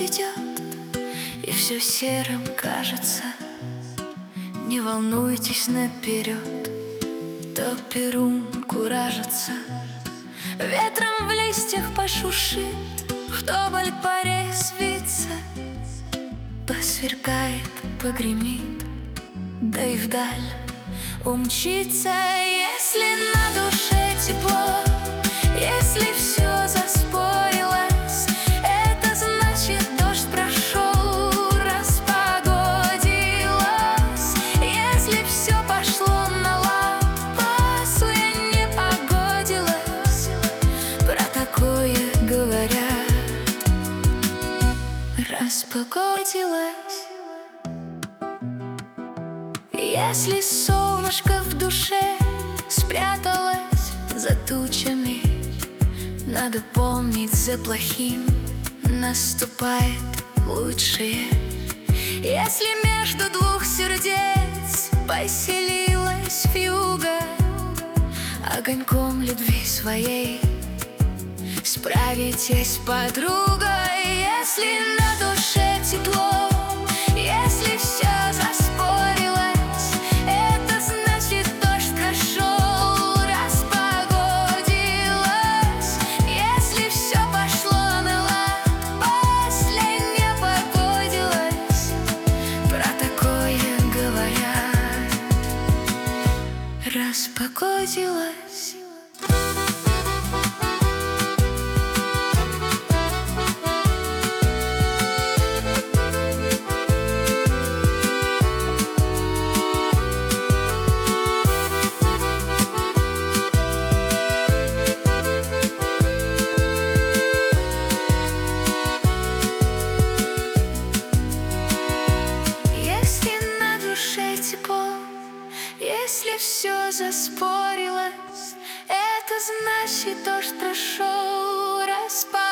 идет, и все серым кажется. Не волнуйтесь наперед, то перун куражится. Ветром в листьях пошушит, вдоволь порезвится, посверкает, погремит, да и вдаль умчится. Если на душе тепло, если все заспорилось, это значит, дождь прошел, распогодилось. Если все пошло на лад, пасуя не погодилось, про такое говорят, распогодилось. Если солнышко в душе спряталось за тучами, надо помнить, за плохим наступает лучшее. Если между двух сердец поселилась вьюга, огоньком любви своей справитесь, подруга. Если на душе тепло, если все заспорилось, это значит, дождь прошел, распогодилось. Если все пошло на лад, после не погодилось, про такое говорят, распогодилось. Если все заспорилось, это значит, дождь прошел, распад.